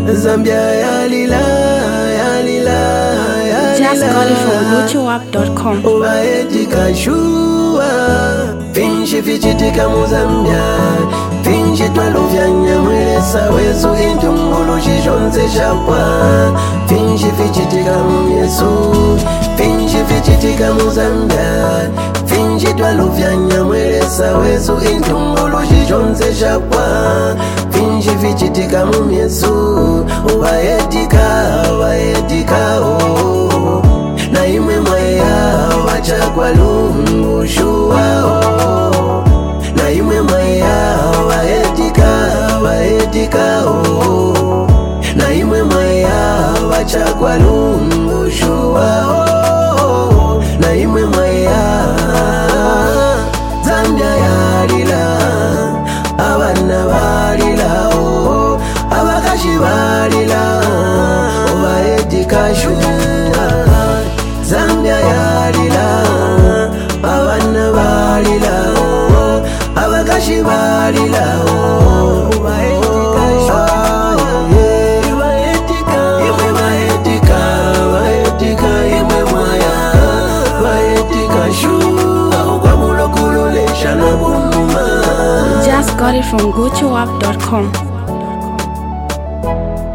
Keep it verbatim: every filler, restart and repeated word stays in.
Zambia yalila, yalila, yalila. Just got it from Gucci Wap dot com. Ubaetika shua Finchi fichitika mu Zambia Finchi twaluvya nyamwelesa wezu Intungulu chichonze chapwa Finchi fichitika mu Yesu Finchi fichitika mu Zambia Finchi twaluvya nyamwelesa wezu Intungulu chichonze chapwa Finchi fichitika mu Yesu Ubaetika, ubaetika oh na imwe mwaya wachakwa lungu shua oh. Na imwe mwaya waetika, waetika oh. Na imwe mwaya wachakwa lungu shua oh. Na imwe mwaya Zambia yalila, abana balila oh. Abakashi balila, waetika shua Zambia yalila, abana balila, abakashi balila, baetika shua, baetika, imwe baetika, baetika imwe mwaya, baetika shua, kwa mulo kulolesha na bunuma. Just got it from Gucci Wap dot com.